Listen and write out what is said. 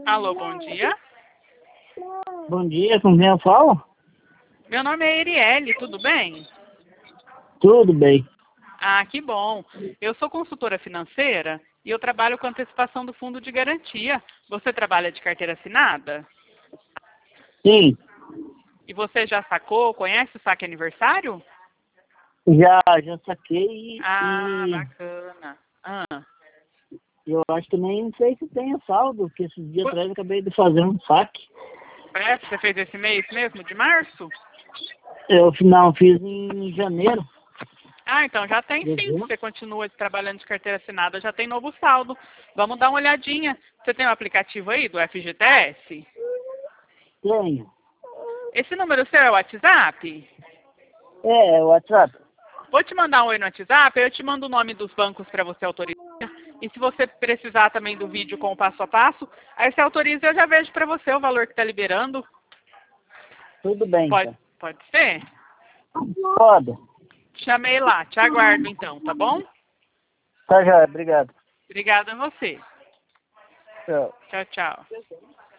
Alô, bom dia. Bom dia, com quem eu falo? Meu nome é Erielle, tudo bem? Tudo bem. Ah, que bom. Eu sou consultora financeira e eu trabalho com antecipação do fundo de garantia. Você trabalha de carteira assinada? Sim, E você já sacou, conhece o saque aniversário? já saquei Ah, e bacana. Ah, eu acho que nem sei se tem saldo, porque esses dias pu- atrás eu acabei de fazer um saque. você fez esse mês mesmo, de março? Eu não fiz em janeiro, Ah, então já tem sim. Se dezembro. você continua trabalhando de carteira assinada, já tem novo saldo. Vamos dar uma olhadinha. Você tem o aplicativo aí do FGTS? Tenho. Esse número seu é o WhatsApp? É, o WhatsApp. Vou te mandar um oi no WhatsApp, eu te mando o nome dos bancos para você autorizar. E se você precisar também do vídeo com o passo a passo, aí você autoriza e eu já vejo para você o valor que está liberando. Tudo bem, Pode, então. pode ser? Pode. Chamei lá, te aguardo então, tá bom? Tá, já, obrigado. Obrigada a você. Tchau. Tchau, tchau.